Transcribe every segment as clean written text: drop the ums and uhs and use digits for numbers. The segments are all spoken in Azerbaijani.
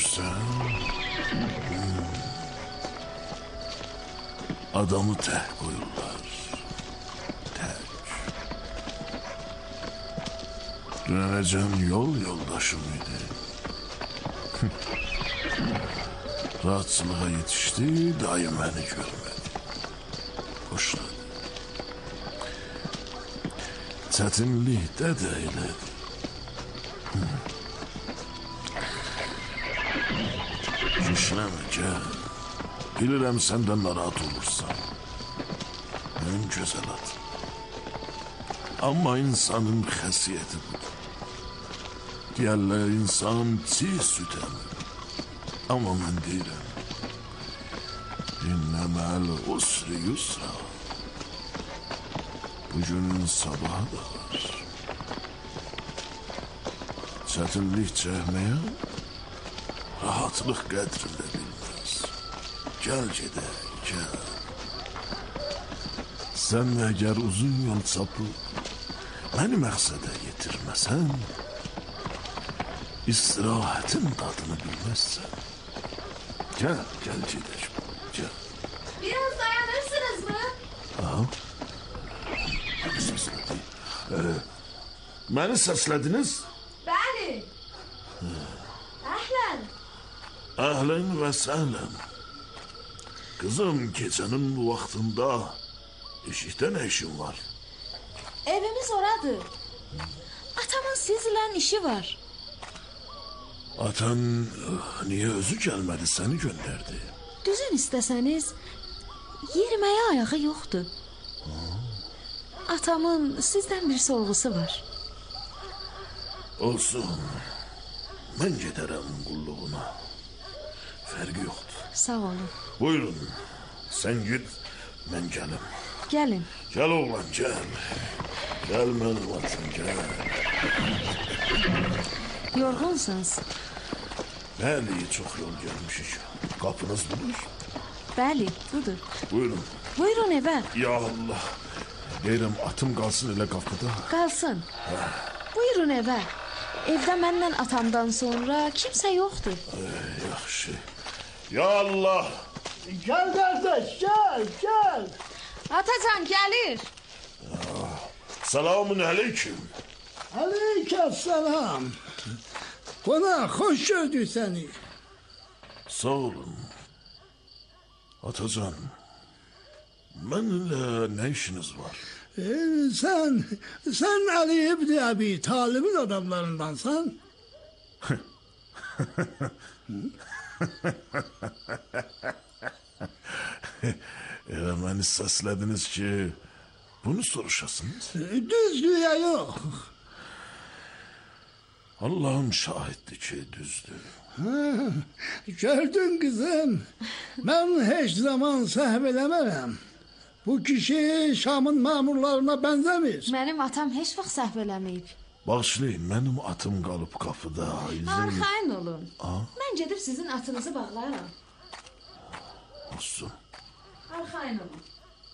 düşünürsen... Adamı tek koyurlar. Tek. Döneceğim yol yoldaşımıydı. Rahatsızlığa yetişti, dahi beni görmedi. Hoşladı. Çetinlikte de eyledi. Şişleme gel. Bilirəm senden narahat olursan. En güzel at. Ama insanın xəsiyyəti budur. Deyərlər insan çiğ süt əmir. Ama mən deyirəm. İnneməl usri yusra. Bugünün sabahı da var. Çətinlik çəkməyə rahatlık qədrində bilməz. Gel gedək, gel. Sen eğer uzun yol sapıp beni məqsədə yetirməsən, istirahatin tadını bilmezsen, gel, gel gedək, gel. Biraz dayanırsınız mı? Aha. Beni səslədi. Məni səslədiniz? Bəli. Əhlen. Əhlen və səhlen. Kızım gecenin bu vaktinde eşikte ne işin var? Evimiz oradır. Atamın sizle işi var. Atan niye özü gelmedi seni gönderdi? Düzün isteseniz yeriməyə ayağı yoktu. Atamın sizden bir sorgusu var. Olsun. Ben giderim kulluğuna. Fergi yoktu. Sağ olun. Buyurun. Sen git, ben gelim. Gelin. Gel oğlan gel. Gel benim atım gel. Yorgunsunuz. Bəli, çok yol gelmişik. Kapınız budur. Bəli, budur. Buyurun. Buyurun eve. Ya Allah. Deyirəm atım kalsın elə kapıda. Kalsın. Buyurun eve. Evde benden atamdan sonra kimse yoktur. Yaxşı. Ya Allah. Gel kardeş, gel, gel. Atacan gelir. Selamun aleyküm. Aleykümselam. Konak hoş gördük seni. Sağ olun. Atacan. Benimle ne işiniz var? Sen Ali İbni Abi Talib'in adamlarındansan. Beni seslediniz ki bunu soruşasınız. Düzlüğe yok. Allah'ım şahitli ki düzdü. Gördün kızım. Ben hiç zaman səhv eləmərəm. Bu kişi Şam'ın mamurlarına benzemir. Benim atam heç vaxt səhv eləməyib. Bağışlayın, benim atım kalıp kapıda. Arxayın olun. Mən gedib sizin atınızı bağlayaram. Olsun. Arxayın olun.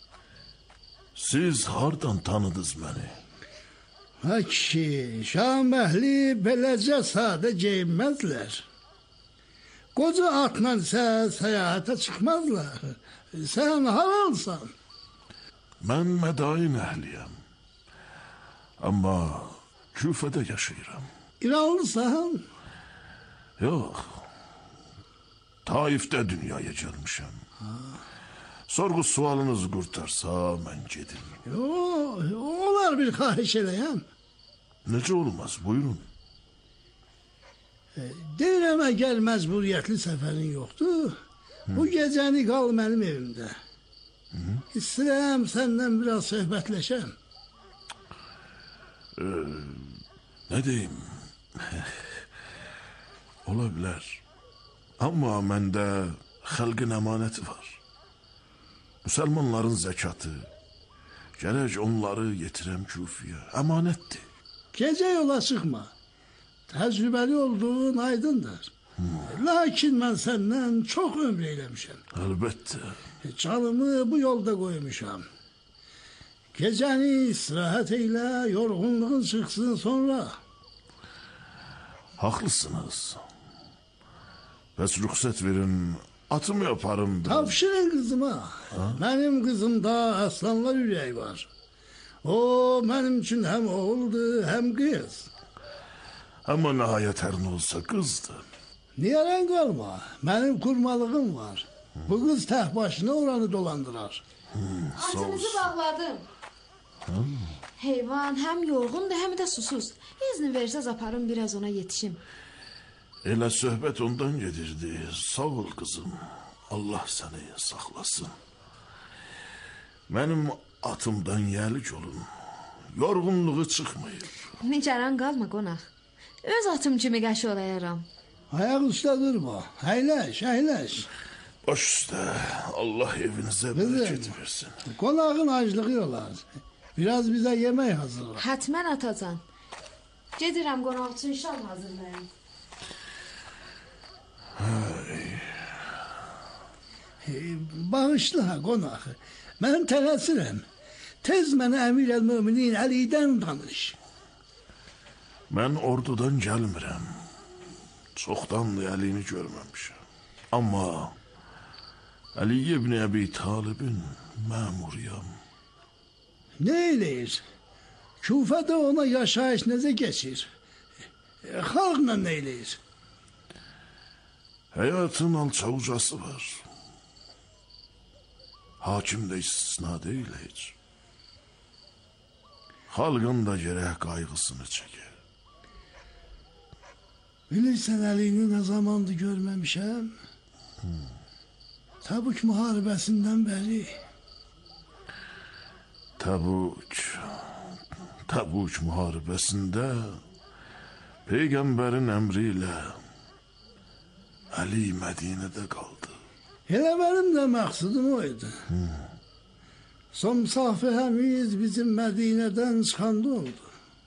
Siz hardan tanıdınız beni? Ha kişi, Şam əhli beləcə sadə geyinməzlər. Qoca atla səyahətə çıxmazlar. Sən halalsan? Mən Mədain əhliyəm. Amma Küfədə yaşayıram. İranlısan? Yox. Taif'də dünyaya gəlmişəm. Sorgu sualınız qurtarsa mən gedim. Olar bir xahiş eləyəm. Necə olmaz, buyurun. Deyirəm, əgər məcburiyyətli səfərin yoxdur, bu gecəni qal mənim evimdə. İstəyirəm səndən biraz söhbətləşəm. Ne deyim? Ola bilər. Amma məndə xalqın əmanəti var. Müsəlmanların zəkatı. Gərək onları yetirəm Küfiyə. Əmanətdir. Gecə yola çıxma. Təcrübəli olduğun aydındır. Lakin mən səndən çox ömr eyləmişəm. Əlbəttə. Canımı bu yolda qoymuşam. Gecəni istirahət eylə, yorğunluğun çıxsın sonra. Haqlısınız. Bəs rüxsət verin, atımı yaparım biraz. Tavşırın kızıma. Benim kızımda aslanlar yüreği var. O benim için hem oğuldu hem kız. Ama nihayet her ne olsa kızdı. Niye ren kalma? Benim kurmalığım var. Bu kız tek başına oranı dolandırar. Sağ Ağzınızı olsun. bağladım. Heyvan hem yorgundu hem de susuz. İzni verseniz aparım biraz ona yetişim. Elə söhbət ondan gedirdi. Sağ ol kızım. Allah səni saxlasın. Mənim atımdan yelik olun. Yorgunluğu çıxmayıb. Nicaran qalma qonaq. Öz atım kimi qəş olayaram. Ayak üstte durma. Eyleş, eyleş. Baş üstə. Allah evinizə bərəkət versin. Konağın acılığı olar. Biraz bize yemek hazırla. Hətmən atacan. Gedirəm qonaq üçün şam hazırlayım. Bağışla konak. Ben tələsirəm. Tez mənə Əmir el-Müminin Əlidən danış. Mən ordudan gəlmirəm. Çoxdandır Əlini görməmişəm. Amma Əli ibn Əbi Talibin məmuriyam. Ne eyleyir? Küfədə ona yaşayış necə geçir? Xalqla ne eyleyir? Həyatın alçavucası var. Hakim də istisna deyil heç. Xalqın da gərək qayğısını çəkir. Bilirsən Əlini ne zamandır görməmişəm? Təbük müharibəsindən bəri. Təbük müharibəsində Peyğəmbərin əmri ilə Əli Mədinədə qaldı. Elə mənim də məqsədim o idi. Son misafirimiz bizim Mədinədən çıxanda oldu.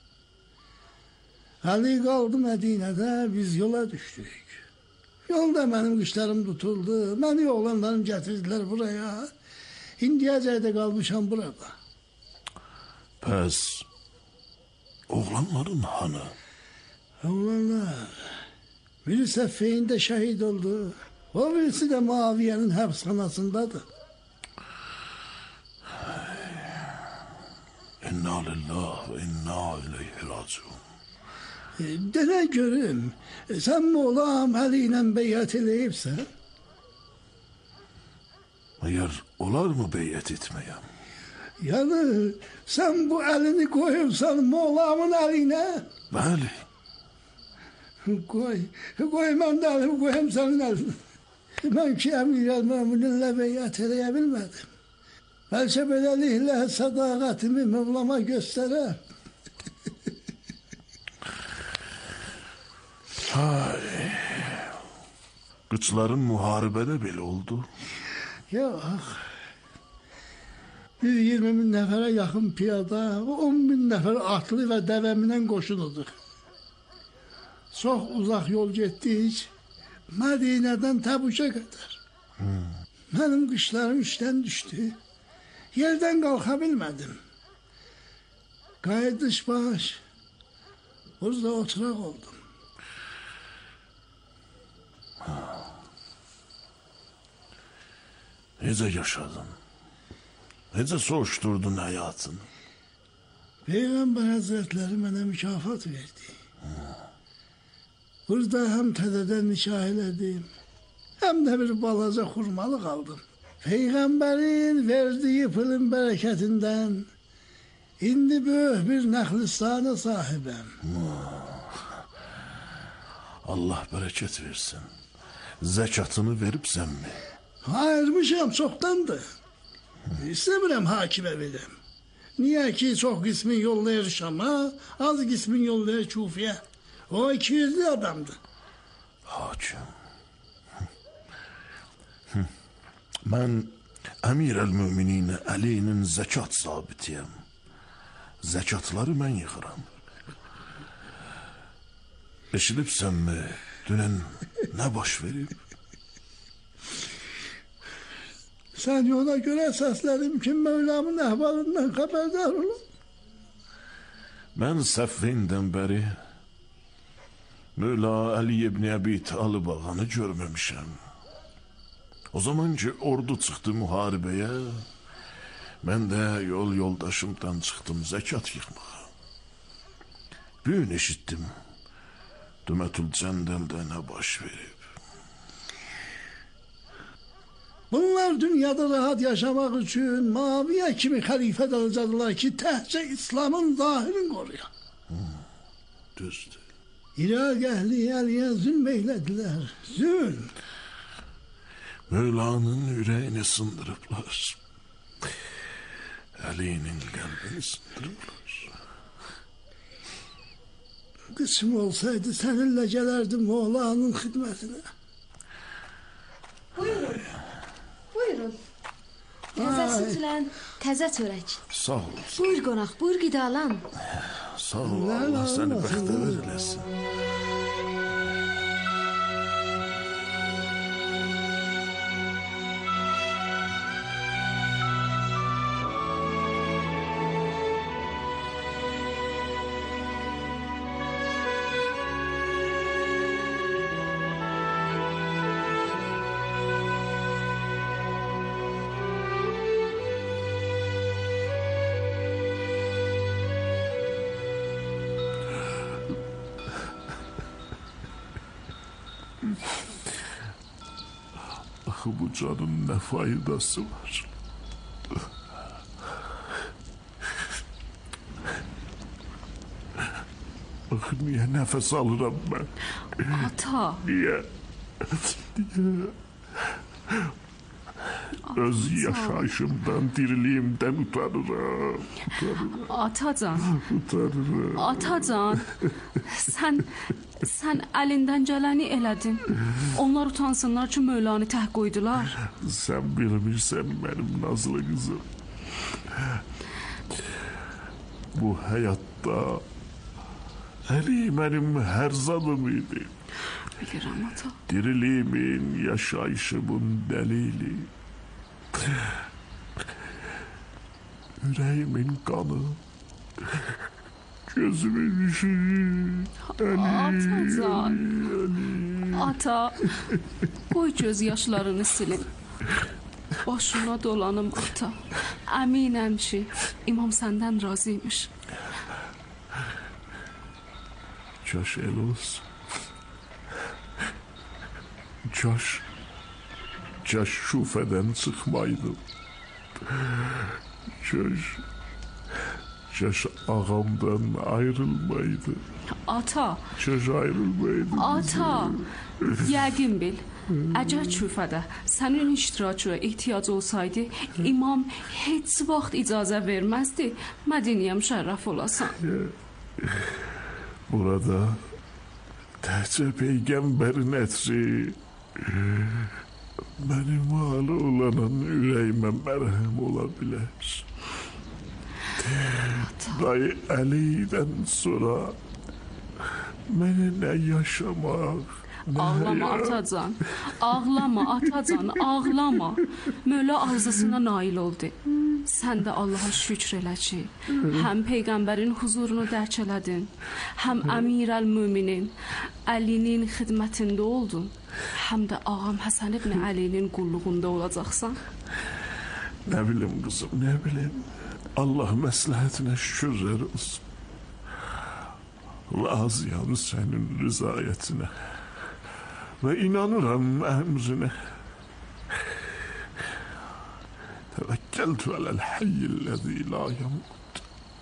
Əli qaldı Mədinədə, biz yola düşdük. Yolda mənim qışlarım tutuldu, məni oğlanlarım gətirdilər buraya. İndiyəcək də qalmışam burada. Pəs oğlanların hanı? Oğlanlar, biri Səffeyində şəhid oldu, o birisi də Muaviyyənin həbsxanasındadır. İnna lillah və inna ileyhi raciun. Denə görüm, sən Moğlam Əli ilə beyyət eləyibsən? Məyər olar mı beyyət etməyəm? Yəni, sən bu əlini qoyubsan Moğlamın əlinə? Bəli. Qoy mən də əlimi qoyum sənin əlinə. Mən ki, Əmir el-Möminlə beyyət eləyə bilmədim. Bəlkə beləliklə sədaqətimi Mövlama göstərəm. Hay. Qıçların müharibədə belə oldu. Yox. Biz 20 bin nəfərə yaxın piyada, 10 bin nəfər atlı və dəvəminən qoşunuduq. Çox uzaq yol getdik, Mədinədən Təbükə qədər. Mənim qışlarım işdən düşdü. Yerdən qalxa bilmədim. Qayıdış baş, burada oturaq oldum. Necə yaşadın? Necə soğuşdurdun həyatını? Peyğəmbər Həzrətləri mənə mükafat verdi. Burada həm tədədən nikah elədim, həm də bir balaca xurmalıq aldım. Peyğəmbərin verdiyi pılın bərəkətindən indi böyük bir nəxlistana sahibəm. Allah bərəkət versin. Zəkatını veribsənmi? Ayırmışam çoxdandır. İstəmirəm hakimə verəm. Niyə ki, çox qismin yollayır Şama, az qismin yollayır Kufiyə. O 200'lü adamdı. Hakim. Mən Əmir el-Müminin Əlinin zəkat zabitiyəm. Zəkatları mən yığıram. Eşidibsənmi, dünən nə baş verib? Sən yola görə səslərim ki, Mövlamın əhvalından xəbərdar olun. Mən Səffindən bəri Mövla Ali ibn Əbi Talib ağanı görməmişəm. O zaman ki ordu çıxdı müharibəyə, mən də yol yoldaşımdan çıxdım zəkat yığmağa. Bir gün eşitdim, Dümətül Cəndəldə nə baş verib. Bunlar dünyada rahat yaşamak için Muaviye kimi halife alacaklar ki tehce İslam'ın zahirini koruyor. Düzdür. İrak ehli Ali'ye zulmeylediler. Zulm. Mövlanın yüreğini sındırıblar. Ali'nin kalbini sındırıblar. Kısım olsaydı seninle gelerdim Moğla'nın hizmetine. Buyurun. Buyurun. Təzə sütlə, təzə çörək. Sağ ol. Buyur qonaq, buyur qidalan. Sağ ol. Allah seni bəxtəvər eləsin. Bu canın ne faydası var? Niye nefes alırım ben? Ata. Niye? Öz yaşayışımdan, diriliğimden utanırım. Atacan. Utanırım. Atacan. Sen elinden geleni elədin. Onlar utansınlar ki Mövlanı tək qoydular. Sen bilmirsen benim nazlı kızım. Bu hayatta Ali benim her zadımıydı. Bilirəm ata. Diriliğimin, yaşayışımın delili. Yüreğimin kanı. Gözümün ışığı. Atacan. Ata. Qoy göz yaşlarını silin. Başına dolanım ata. Əminəm ki İmam səndən razıymış. Kaş el olsun. Kaş şufeden çıkmaydım. Kaş ağamdan ayrılmaydı. Ata. Kaş ayrılmaydı. Ata. Yəqin bil. Əgər küfədə sənin iştirakına ehtiyac olsaydı, İmam heç vaxt icazə verməzdi Mədinəyə müşərrəf olasan. Burada təhcə peygamberin ətri benim halı olanın yüreğime merhem olabilir. Dayı Ali'den sonra benimle yaşamak. Ağlama Atacan. Ağlama Atacan, ağlama. Mövla arzusuna nail oldu. Sən də Allaha şükr elə ki, həm Peyğəmbərin huzurunu dərk elədin, həm Əmirəl-Müminin Əlinin xidmətində oldun, həm də ağam Həsən ibn Əlinin qulluğunda olacaqsan. Ne bileyim kızım, ne bileyim. Allah məsləhətinə şükürlər olsun. Razıyam senin rızayetine ve inanıram emrine. Tevekkeltu alel hayyillezî la yamut.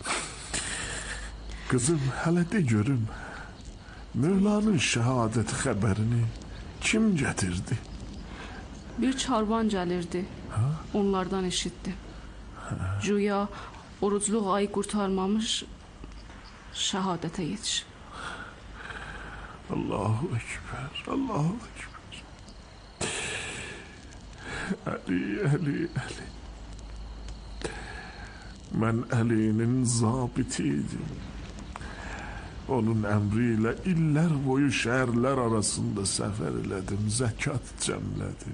Kızım hele de görüm. Mevla'nın şehadeti haberini kim getirdi? Bir çarvan gəlirdi. Onlardan eşitdim. Güya orucluq ayı qurtarmamış şəhadətə yetişib. Allahu Ekber, Allahu Ekber. Ali. Ben Ali'nin zabitiydim. Onun emriyle iller boyu şehirler arasında sefer elədim, zekat cəmlədim.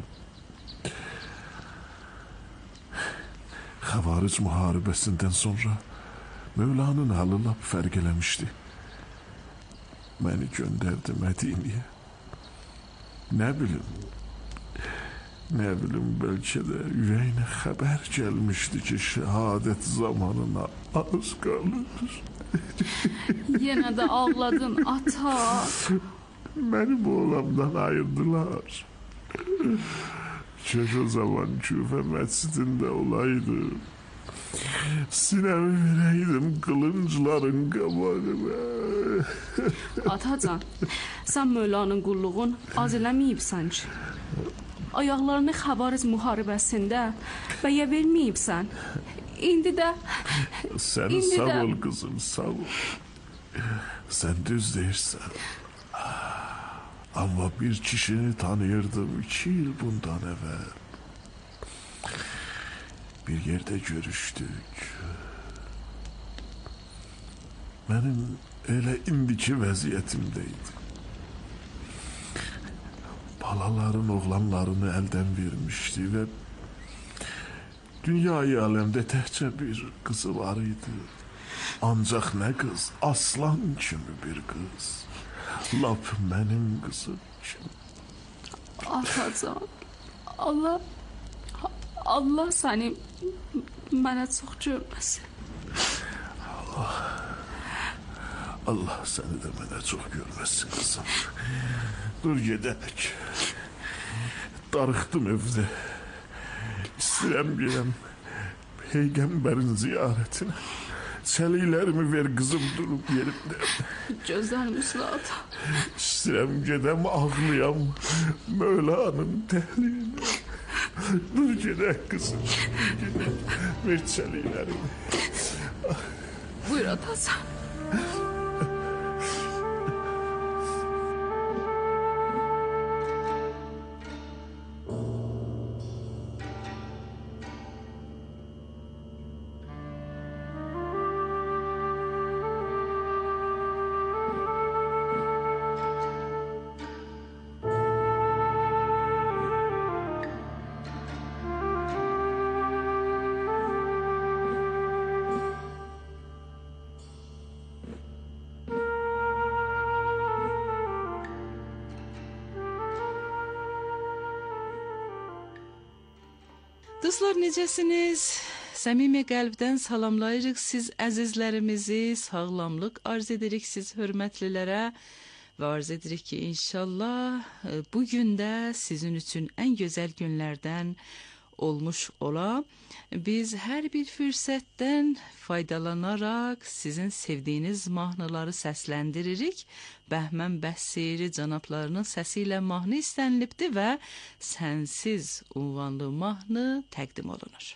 Xavaric muharebesinden sonra Mevla'nın halı lap fərq eləmişdi. məni göndərdi Mədinəyə. Nə bilim, bəlkə də ürəyinə xəbər gəlmişdi ki, şəhadət zamanına az qalır. Yenə də ağladın ata. Məni bu olamdan ayırdılar. Keş o zaman Küfə məscidində olaydı. Sinəmi verəydim qılıncların qabağına. Atacan, sən Mövlanın qulluğun az eləməyibsən ki. Ayaqlarını Xəbariz müharibəsində bəyə verməyibsən. İndi də... Sən sağ ol qızım, sağ ol. Sən düz deyirsən. Amma bir kişini tanıyırdım 2 il bundan əvvəl. Bir yerdə görüşdük. Mənim elə indiki vəziyyətimdəydi. Balaların oğlanlarını əldən vermişdi və dünyayı aləmdə təkcə bir qızı var idi. Ancaq nə qız, aslan kimi bir qız. Lap mənim qızım kimi. Atacan, Allah səni mənə çox görməsin. Allah səni də mənə çox görməsin qızım. Dur gedək. Darıxdım evdə. İstəyirəm gələm Peyğəmbərin ziyarətinə. Çəliklərimi ver qızım durub yerimdə. Gözlərimi ata. İstəyirəm gedəm ağlayam Mövlanın təhliyinə. Dur gedək qızım. Gedək. Ver çəliklərimi. Buyur atacan. Dostlar, necəsiniz? Səmimi qəlbdən salamlayırıq siz əzizlərimizi, sağlamlıq arz edirik siz hörmətlilərə və arz edirik ki, inşallah bugün də sizin üçün ən gözəl günlərdən olmuş ola. Biz hər bir fürsətdən faydalanaraq sizin sevdiyiniz mahnıları səsləndiririk. Bəhmən Bəhsiri cənablarının səsi ilə mahnı istənilibdir və Sənsiz unvanlı mahnı təqdim olunur.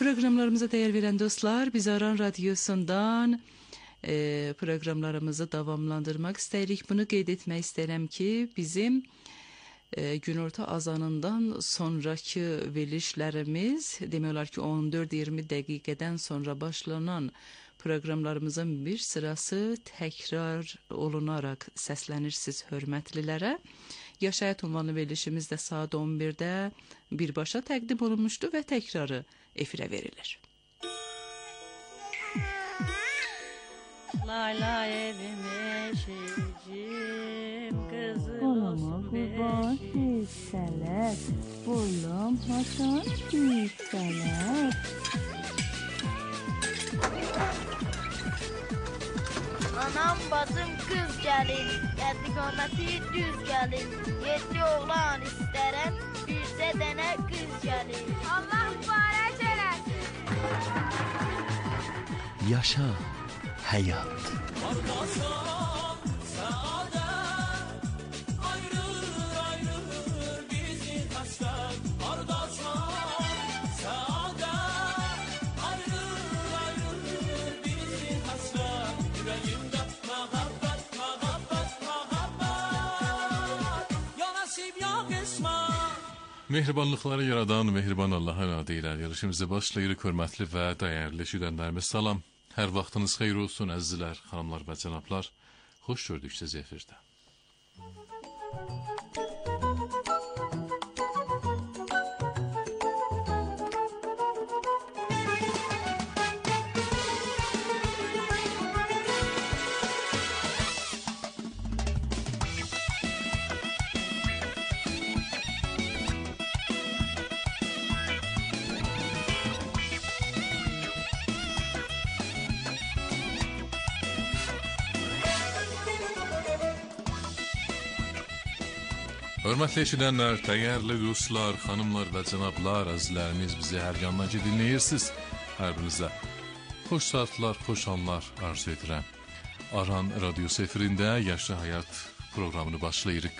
Proqramlarımıza dəyər verən dostlar, biz Aran Radiosundan proqramlarımızı davamlandırmaq istəyirik. Bunu qeyd etmək istəyirəm ki, bizim günorta azanından sonraki verilişlərimiz, demək olar ki 14-20 dəqiqədən sonra başlanan proqramlarımızın bir sırası təkrar olunaraq səslənirsiz hörmətlilərə. Yaşayat ünvanlı verilişimiz də saat 11-də birbaşa təqdim olunmuşdu və təkrarı efirə verilir. Layla evim eşicim kızıl Olama olsun kurban beşik. hisseler, oğlum Hasan hisseler. Anam bacım kız gelin, yedigameti düz gelin. Yedi oğlan isterem, birse dene kız gelin. Allah mübarek eylesin. Yaşa hayat. Mehribanlıqları yaradan mehriban Allahın adı ilə yarışımızı başlayırıq. Hörmətli və dəyərli şüdənlərimiz, salam. Hər vaxtınız xeyir olsun əzizlər, xanımlar və cənablar. Xoş gördük sizi efirdə. Hörmətli eşidənlər, dəyərli dostlar, xanımlar və cənablar, əzizlərimiz, bizi hər yandan ki dinləyirsiniz. Hər birinizə xoş saatlar, xoş anlar arzu edirəm. Aran Radiosu efirində Yaşa Həyat proqramını başlayırıq.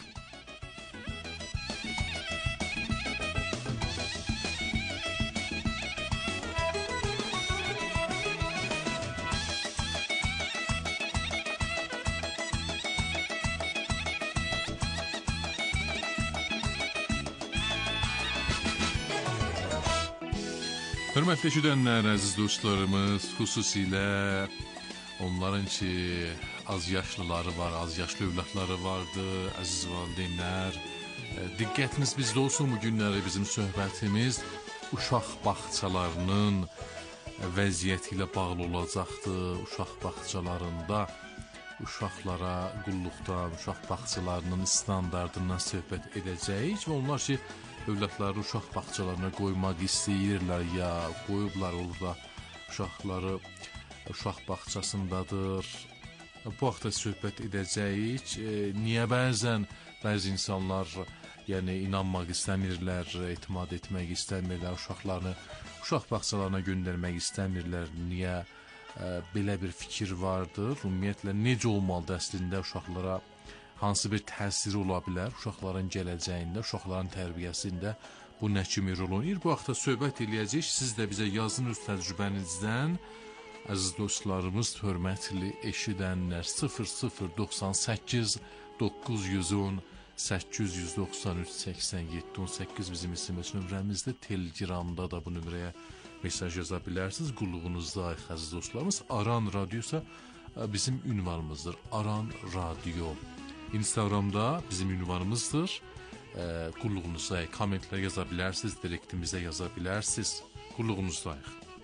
Hörmətli eşidənlər, əziz dostlarımız, xüsusilə onların ki, az yaşlıları var, az yaşlı övladları vardı, əziz valideynlər. Diqqətiniz bizdə olsun, bu günləri bizim söhbətimiz uşaq bağçalarının vəziyyəti ilə bağlı olacaqdır. Uşaq bağçalarında uşaqlara qulluqdan, uşaq bağçalarının standartından söhbət edəcəyik və onlar ki, övladları uşaq bağçalarına qoymaq istəyirlər ya qoyublar orada uşaqları uşaq bağçasındadır. Bu haqda söhbət edəcəyik. Niyə bəzi insanlar inanmaq istəmirlər, etimad etmək istəmirlər, uşaqlarını uşaq bağçalarına göndərmək istəmirlər. Niyə belə bir fikir vardır? Ümumiyyətlə necə olmalıdır əslində uşaqlara? Hansı bir təsiri ola bilər uşaqların gələcəyində, uşaqların tərbiyəsində bu nə kimi rol oynayır? Bu haqda söhbət eləyəcək. Siz də bizə yazın öz təcrübənizdən. Əziz dostlarımız, hörmətli eşidənlər, 0098 910 893 87 18 bizim SMS nömrəmizdə. Telegramda da bu nömrəyə mesaj yaza bilərsiniz. Qulluğunuzdayıq əziz dostlarımız. Aran Radiosa bizim ünvanımızdır. Aran Radio. Instagramda bizim ünvanımızdır. Qulluğunuzdayıq. Kommentlər yaza bilərsiniz, direktimizə yaza bilərsiniz. Qulluğunuzdayıq.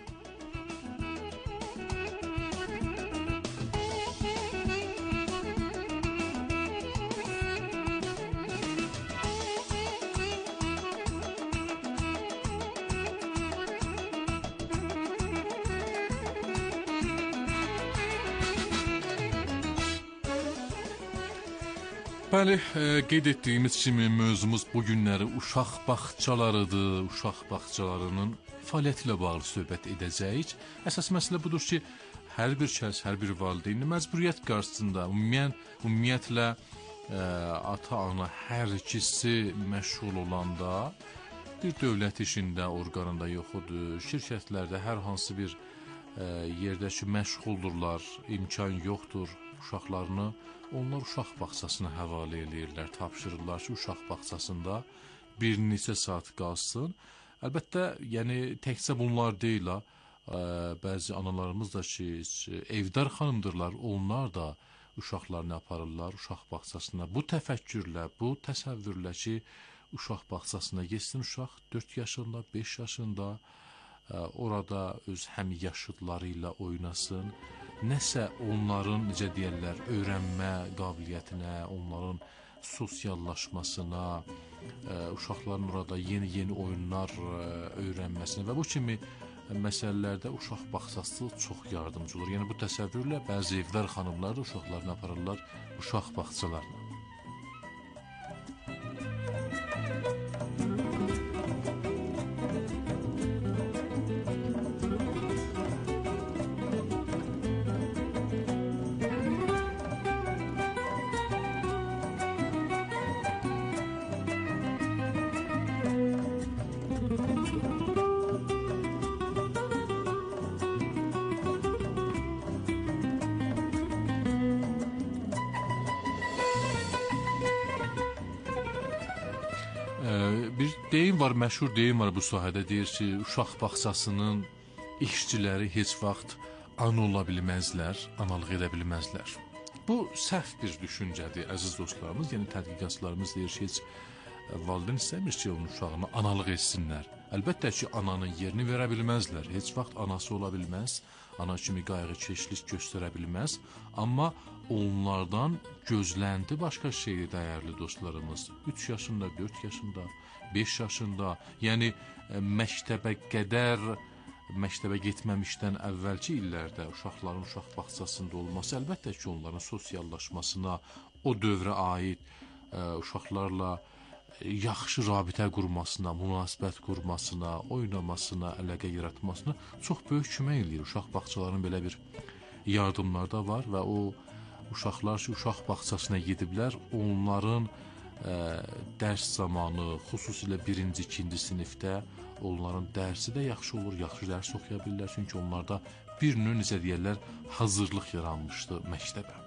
Bəli, qeyd etdiyimiz kimi mövzumuz bu günləri uşaq bağçalarıdır. Uşaq bağçalarının fəaliyyəti ilə bağlı söhbət edəcəyik. Əsas məsələ budur ki, hər bir şəxs, hər bir valideyn məcburiyyət qarşısında, ümumiyyətlə ata-ana hər ikisi məşğul olanda bir dövlət işində, orqanında yoxudur, şirkətlərdə hər hansı bir yerdə ki, məşğuldurlar, imkan yoxdur, uşaqlarını onlar uşaq bağçasına həvalə eləyirlər, tapşırırlar ki, uşaq bağçasında bir neçə saat qalsın. Əlbəttə, yəni təkcə bunlar deyil, bəzi analarımız da ki, evdar xanımdırlar, onlar da uşaqlarını aparırlar uşaq bağçasına. Bu təfəkkürlə, bu təsəvvürlə ki, uşaq bağçasına getsin uşaq 4 yaşında, 5 yaşında, orada öz həmyaşıdları ilə oynasın, nəsə onların, necə deyərlər, öyrənmə qabiliyyətinə, onların sosiallaşmasına, uşaqların orada yeni oyunlar öyrənməsinə və bu kimi məsələlərdə uşaq bağçası çox yardımcı olur. Yəni bu təsəvvürlə bəzi evdar xanımlar da uşaqlarını aparırlar uşaq bağçalarına. Bir deyim var, məşhur deyim var bu sahədə, deyir ki, uşaq bağçasının işçiləri heç vaxt ana ola bilməzlər, analıq edə bilməzlər. Bu səhv bir düşüncədir, əziz dostlarımız. Yəni tədqiqatçılarımız deyir ki, heç valideyn istəmir ki, onun uşağını analıq etsinlər. Əlbəttə ki, ananın yerini verə bilməzlər. Heç vaxt anası ola bilməz, ana kimi qayğıkeşlik göstərə bilməz. Amma onlardan gözlənti başqa şeydir, dəyərli dostlarımız. 3 yaşında, 4 yaşında, 5 yaşında, yəni məktəbə getməmişdən əvvəlki illərdə uşaqların uşaq bağçasında olması əlbəttə ki, onların sosiallaşmasına, o dövrə aid uşaqlarla yaxşı rabitə qurmasına, münasibət qurmasına, oynamasına, əlaqə yaratmasına çox böyük kömək eləyir. Uşaq bağçalarının belə bir yardımları da var və o uşaqlar ki, uşaq bağçasına gediblər, onların dərs zamanı, xüsusilə 1-ci, 2-ci sinifdə onların dərsi də yaxşı olur, yaxşı dərs oxuya bilirlər. Çünki onlarda bir növ, necə deyərlər, hazırlıq yaranmışdı məktəbə.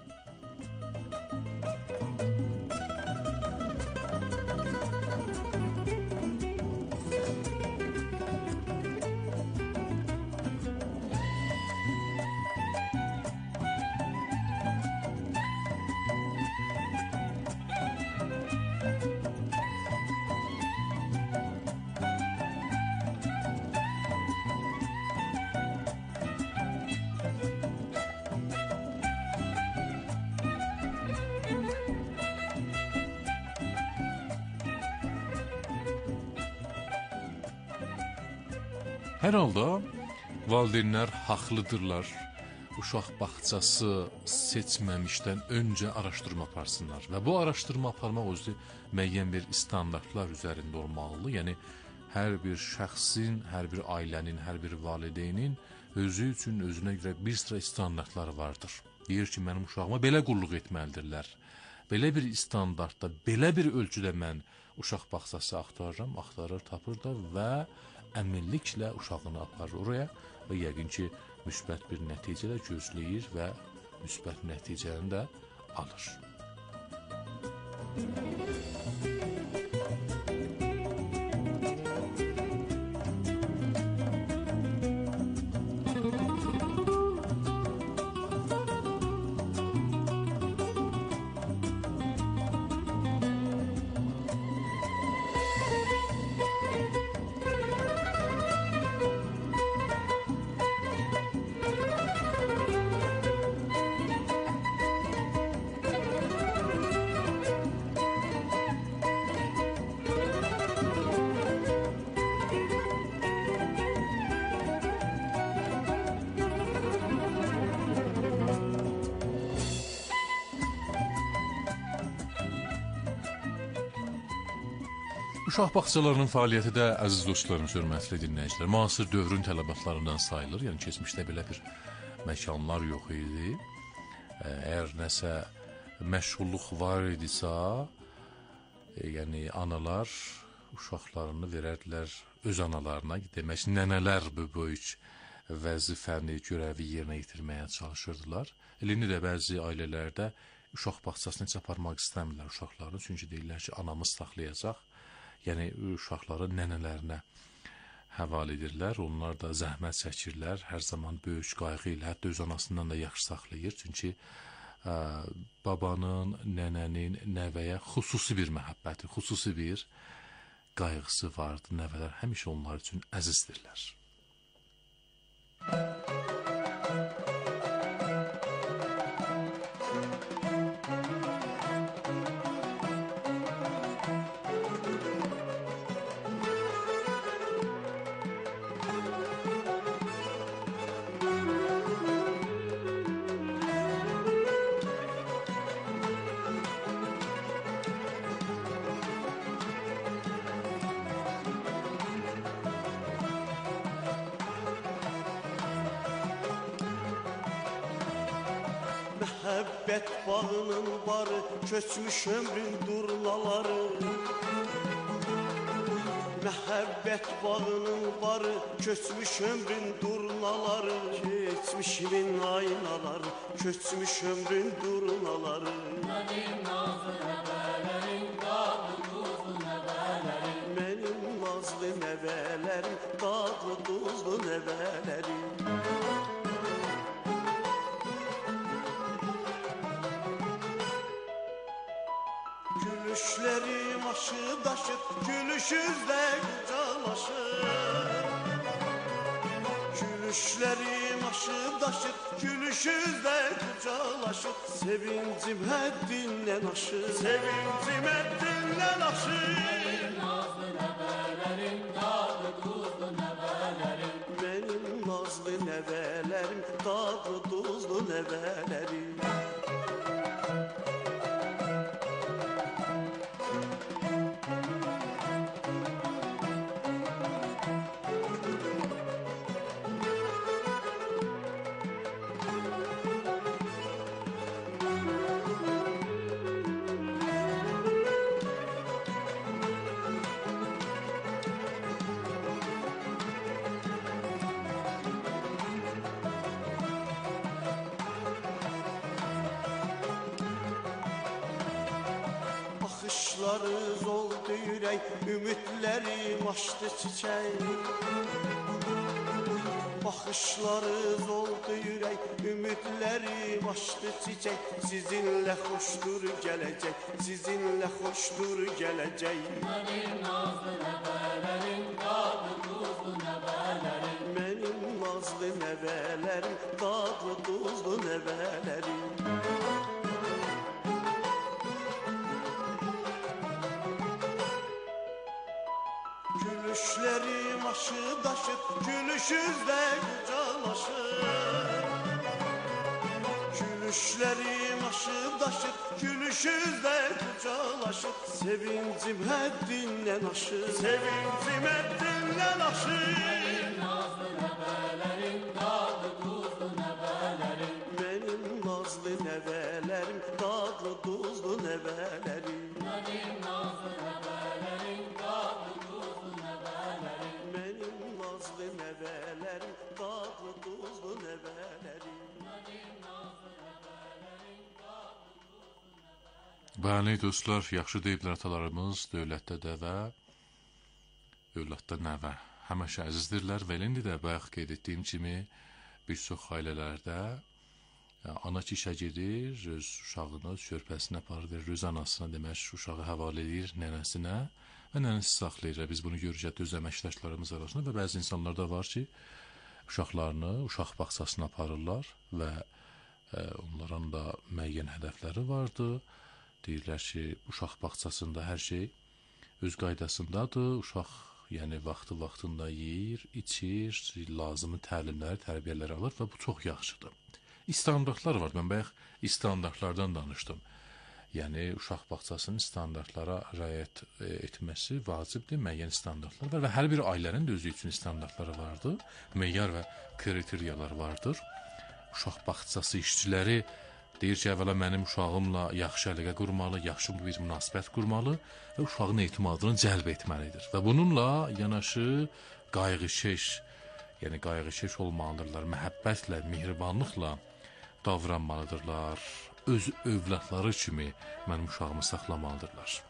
Hər halda valideynlər haqlıdırlar. Uşaq bağçası seçməmişdən öncə araşdırma aparsınlar və bu araşdırma aparmaq özü müəyyən bir standartlar üzərində olmalıdır. Yəni hər bir şəxsin, hər bir ailənin, hər bir valideynin özü üçün özünə görə bir sıra standartları vardır. Deyir ki, mənim uşağıma belə qulluq etməlidirlər. Belə bir standartda, belə bir ölçüdə mən uşaq bağçası axtarır, tapır da və əminliklə uşağını aparır oraya və yəqin ki, müsbət bir nəticə də gözləyir və müsbət nəticəni də alır. Uşaq bağçalarının fəaliyyəti də, əziz dostlarımız, hörmətli dinləyicilər, müasir dövrün tələbatlarından sayılır. Yəni, keçmişdə belə bir məkanlar yox idi. Əgər nəsə məşğulluq var idisə, yəni analar uşaqlarını verərdilər öz analarına. Demək, nənələr bu böyük vəzifəni, görəvi yerinə yetirməyə çalışırdılar. İndi də bəzi ailələrdə uşaq bağçasını heç aparmaq istəmirlər uşaqlarını. Çünki deyirlər ki, anamız saxlayacaq. Yəni, uşaqları nənələrinə həval edirlər. Onlar da zəhmət çəkirlər. Hər zaman böyük qayğı ilə, hətta öz anasından da yaxşı saxlayır. Çünki babanın, nənənin nəvəyə xüsusi bir məhəbbəti, xüsusi bir qayğısı vardı. Nəvələr həmişə onlar üçün əzizdirlər. Məhəbbət bağının barı, köçmüş ömrün durnaları. Məhəbbət bağının barı, köçmüş ömrün durnaları. Keçmişimin aynaları, köçmüş ömrün durnaları. Mənim nazlı nəvələrim, dadlı duzlu nəvələrim. Mənim nazlı nəvələrim, dadlı duzlu nəvələrim. Gülüşlerim aşı daşır, gülüşüzle kucalaşır. Gülüşlerim aşı daşır, gülüşüzle kucalaşır. Sevincim həddindən aşır, sevincim həddindən aşır. Benim nazlı nəvələrim, dadlı duzlu nəvələrim. Benim nazlı nəvələrim, dadlı duzlu nəvələrim. Baxışlarınız oldu yürək, ümidlərim açdı çiçək. Baxışlarınız oldu yürək, ümidlərim açdı çiçək. Sizinlə xoşdur gələcək, sizinlə xoşdur gələcək. Mənim nazlı nəvələrim, dadlı duzlu nəvələrim. Mənim nazlı nəvələrim, dadlı duzlu nəvələrim. Gülüşlerim aşı daşır, gülüşüzle kucalaşır. Gülüşlerim aşı daşır, gülüşüzle kucalaşır. Sevincim həddindən aşır, sevincim həddindən aşır. Benim nazlı nəvələrim, dadlı duzlu nəvələrim. Benim nazlı nəvələrim, dadlı duzlu nəvələrim. Benim nazlı nəvələrim, dadlı duzlu nəvələrim. Benim nazlı nəvələrim, dadlı duzlu nəvələrim. Bəli dostlar, yaxşı deyiblər atalarımız, dövlətdə dəvə, övladda nəvə. Həmişə əzizdirlər və indi də bayaq qeyd etdiyim kimi bir çox ailələrdə ana ki işə gedir, öz uşağını, öz körpəsini aparır, verir öz anasına, demək uşağı həvalə edir nənəsinə və nənəsi saxlayır. Biz bunu görəcək öz əməkdaşlarımız arasında və bəzi insanlar da var ki, uşaqlarını uşaq bağçasına aparırlar və onların da müəyyən hədəfləri vardı. Deyirlər ki, uşaq bağçasında hər şey öz qaydasındadır. Uşaq yəni vaxtında yeyir, içir, lazımi təlimləri, tərbiyələri alır və bu çox yaxşıdır. İstandartlar var. Mən bayaq istandartlardan danışdım. Yəni uşaq bağçasının standartlara riayət etməsi vacibdir. Müəyyən standartlar var və hər bir ailənin də özü üçün standartları vardır. Meyar və kriteriyalar vardır. Uşaq bağçası işçiləri Deyir ki, əvvəla mənim uşağımla yaxşı əlaqə qurmalı, yaxşı bir münasibət qurmalı və uşağın etimadını cəlb etməlidir. Və bununla yanaşı qayğıkeş, yəni qayğıkeş olmalıdırlar, məhəbbətlə, mehribanlıqla davranmalıdırlar. Öz övladları kimi mənim uşağımı saxlamalıdırlar.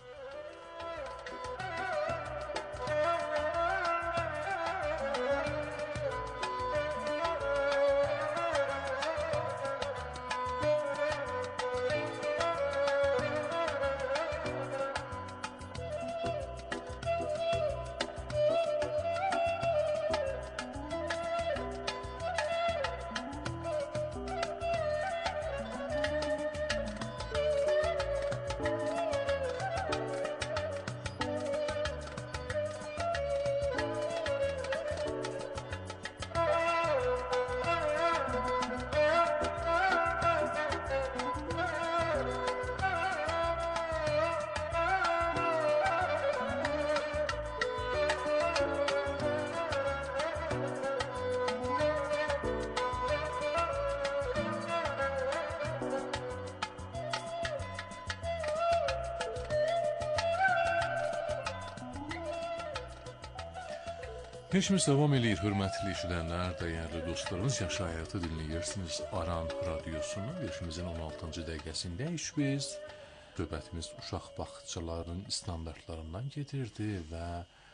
Peşimiz davam edir, hörmətli işləyənlər, dəyərli dostlarımız, Yaşa Həyatı dinləyirsiniz Aran Radiosunu. Peşimizin 16-cı dəqiqəsindəyik biz. Söhbətimiz uşaq bağçalarının standartlarından gedirdi və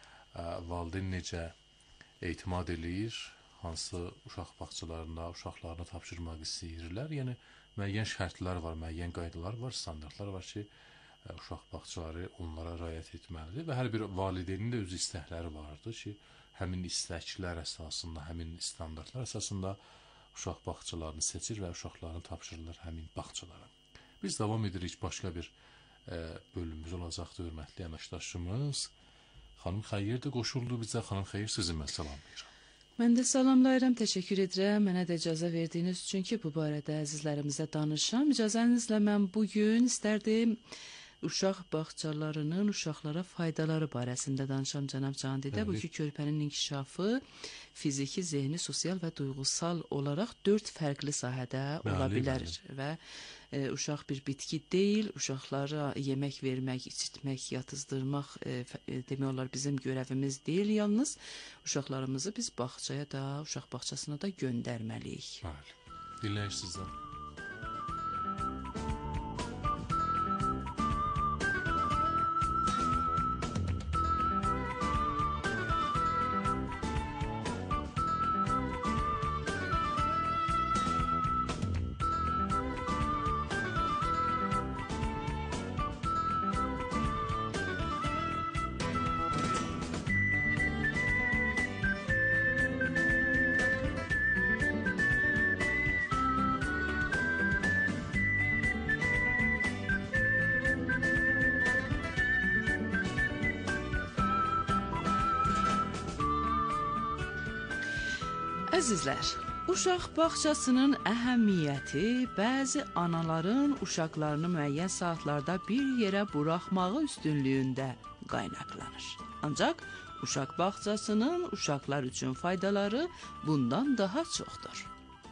valideyn necə etimad eləyir, hansı uşaq bağçalarında uşaqlarını tapşırmaq istəyirlər. Yəni, müəyyən şərtlər var, müəyyən qaydalar var, standartlar var ki, uşaq bağçaları onlara riayət etməlidir və hər bir valideynin də öz istəkləri vardır ki, həmin istəklər əsasında, həmin standartlar əsasında uşaq bağçalarını seçir və uşaqlarını tapşırırlar həmin bağçalara. Biz davam edirik, başqa bir bölümümüz olacaqdır, hörmətli əməkdaşımız. Xanım Xeyir də qoşuldu bizə. Xanım Xeyir, sizi mən salamlayıram. Mən də salamlayıram, təşəkkür edirəm. Mənə də icazə verdiyiniz üçün ki, bu barədə əzizlərimizə danışam. İcazənizlə mən bugün istərdim uşaq bağçalarının uşaqlara faydaları barəsində danışam, cənab Candidə. Bu ki, körpənin inkişafı fiziki, zehni, sosial və duyğusal olaraq 4 fərqli sahədə ola bilər. Və uşaq bir bitki deyil, uşaqlara yemək vermək, içitmək, yatızdırmaq demək olar bizim görəvimiz deyil. Yalnız uşaqlarımızı biz bağçaya da, uşaq bağçasına da göndərməliyik. Bəli, dinləyək sizdən. Əzizlər, uşaq bağçasının əhəmiyyəti bəzi anaların uşaqlarını müəyyən saatlarda bir yerə buraxmağı üstünlüyündə qaynaqlanır. Ancaq uşaq bağçasının uşaqlar üçün faydaları bundan daha çoxdur.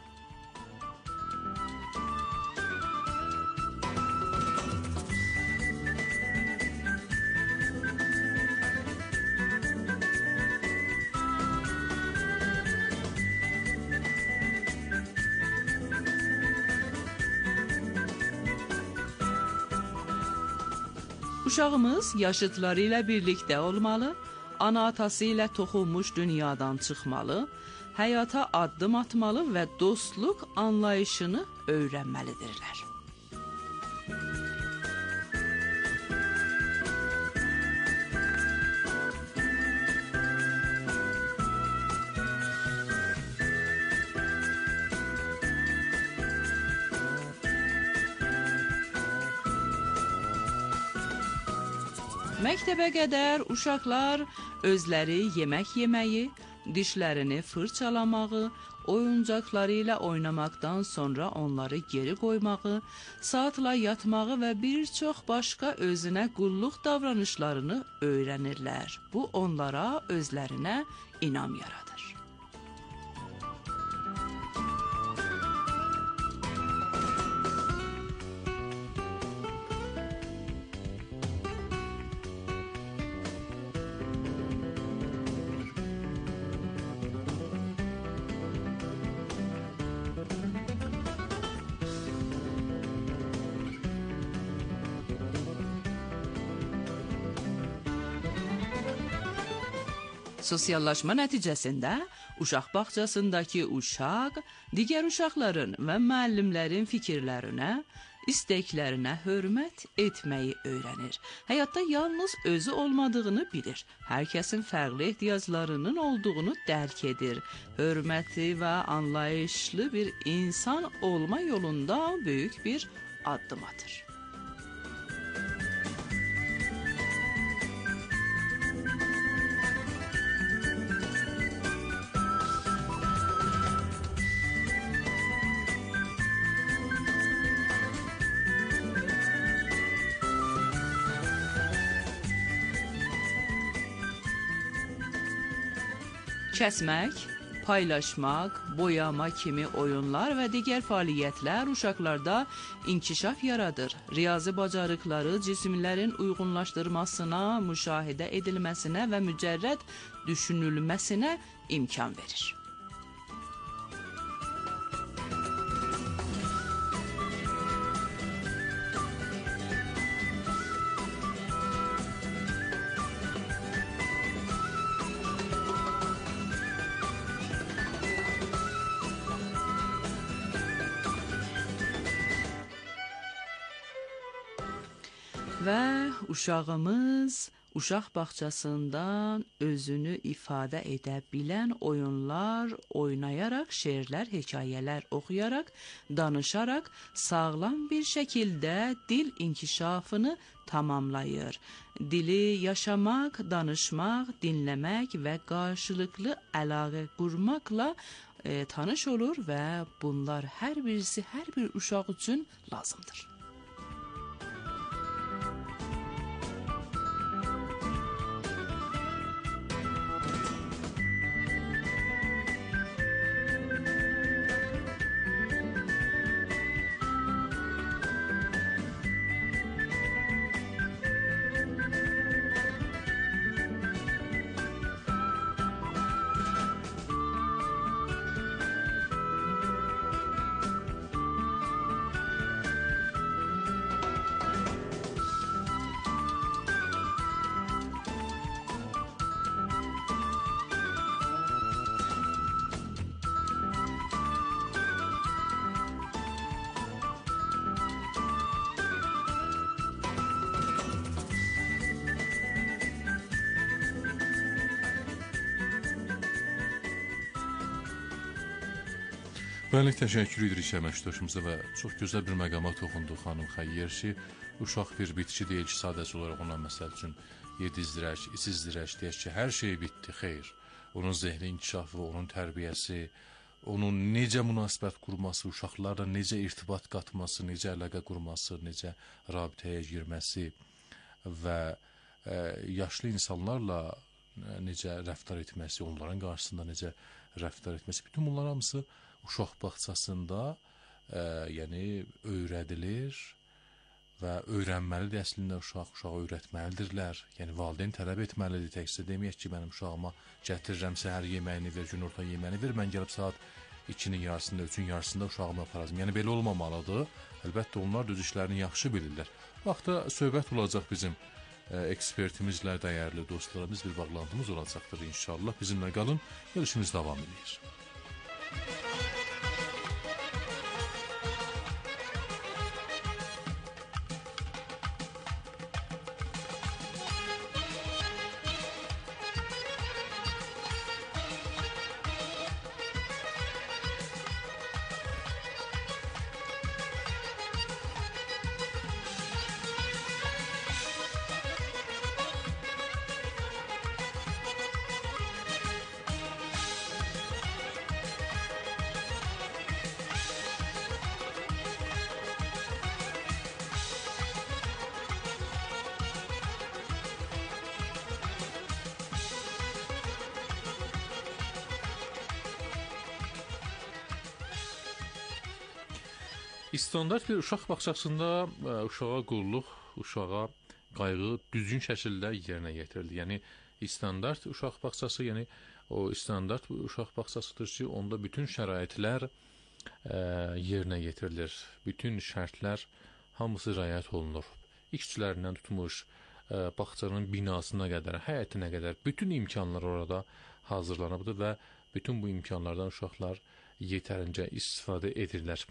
Uşağımız yaşıtları ilə birlikdə olmalı, ana-atası ilə toxunmuş dünyadan çıxmalı, həyata addım atmalı və dostluq anlayışını öyrənməlidirlər. Məktəbə qədər uşaqlar özləri yemək yeməyi, dişlərini fırçalamağı, oyuncaqları ilə oynamaqdan sonra onları geri qoymağı, saatla yatmağı və bir çox başqa özünə qulluq davranışlarını öyrənirlər. Bu onlara özlərinə inam yaradır. Sosiallaşma nəticəsində uşaq bağçasındakı uşaq digər uşaqların və müəllimlərin fikirlərinə, istəklərinə hörmət etməyi öyrənir. Həyatda yalnız özü olmadığını bilir. Hər kəsin fərqli ehtiyaclarının olduğunu dərk edir. Hörmətli və anlayışlı bir insan olma yolunda böyük bir addım atır. Kəsmək, paylaşmaq, boyama kimi oyunlar və digər fəaliyyətlər uşaqlarda inkişaf yaradır. Riyazi bacarıqları cisimlərin uyğunlaşdırmasına, müşahidə edilməsinə və mücərrəd düşünülməsinə imkan verir. Və uşağımız uşaq bağçasından özünü ifadə edə bilən oyunlar oynayaraq, şeirlər, hekayələr oxuyaraq, danışaraq sağlam bir şəkildə dil inkişafını tamamlayır. Dili yaşamaq, danışmaq, dinləmək və qarşılıqlı əlaqə qurmaqla tanış olur və bunlar hər birisi hər bir uşaq üçün lazımdır. Bəli, təşəkkür edirik əməkdaşımıza və çox gözəl bir məqama toxundu xanım Xəyyərşi. Uşaq bir bitki deyil ki, sadəcə olaraq ona məsəl üçün yedizdirək, içizdirək, deyək ki, hər şey bitdi, xeyr. Onun zehni inkişafı, onun tərbiyəsi, onun necə münasibət qurması, uşaqlarla necə irtibat qatması, necə əlaqə qurması, necə rabitəyə girməsi və yaşlı insanlarla necə rəftar etməsi, onların qarşısında necə rəftar etməsi, bütün bunlar hamısı uşaq bağçasında yəni öyrədilir və öyrənməlidir əslində uşağa öyrətməlidirlər. Yəni valideyn tələb etməlidir, təkcə deməyək ki, mənim uşağıma gətirirəm səhər yeməyini ver, günorta yeməyini ver, mən gəlib saat 2-nin yarısında, 3-ün yarısında uşağımı aparacam. Yəni belə olmamalıdır. Əlbəttə onlar da öz işlərini yaxşı bilirlər. Vaxta söhbət olacaq bizim ekspertimizlə, dəyərli dostlarımız, bir bağlantımız olacaqdır inşallah. Bizimlə qalın, görüşümüz davam edir. İstandart bir uşaq bağçasında uşağa qulluq, uşağa qayğı düzgün şəkildə yerinə yetirilir. Yəni istandart uşaq bağçası, yəni o istandart uşaq bağçasıdır ki, onda bütün şəraitlər yerinə yetirilir. Bütün şərtlər hamısı riayət olunur. İşçilərindən tutmuş, bağçanın binasına qədər, həyətinə qədər bütün imkanlar orada hazırlanıbdır və bütün bu imkanlardan uşaqlar yetərincə istifadə edirlər.